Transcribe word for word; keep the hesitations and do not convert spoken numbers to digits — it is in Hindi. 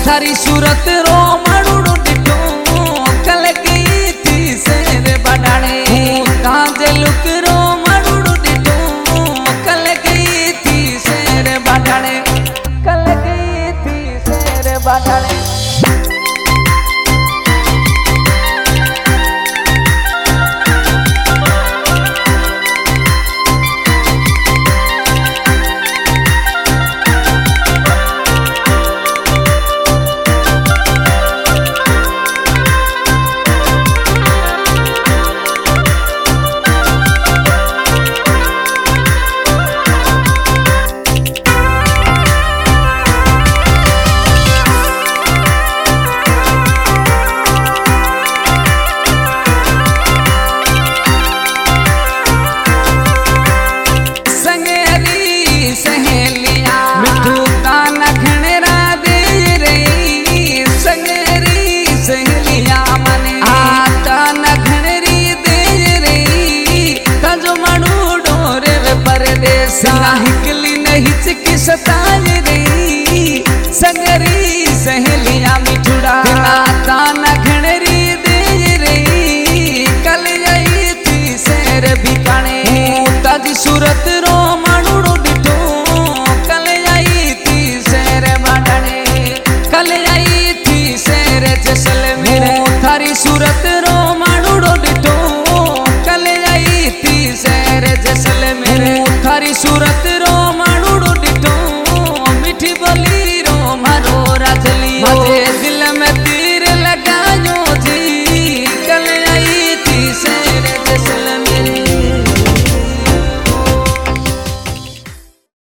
थारी सूरत रो माड़ूड़ो डिठो कल गई थी शेर बड़ाने कांजे लुक रो माड़ूड़ो डिठो कल गई थी शेर बड़ाने कल गई थी शेर बड़ाने हिकली नहीं चिकी सताज रही संगरी सहेलियां मिठुड़ा ताना घणरी दे रही कल आई थी शेर बिकाने ताजी सूरत रो माड़ूड़ो डिठो कल आई थी शेर बाड़ाने कल आई थी शेर जैसलमेर थारी सूरत रो माड़ूड़ो डिठो कल आई थी शेर जैसलमेर थारी सूरत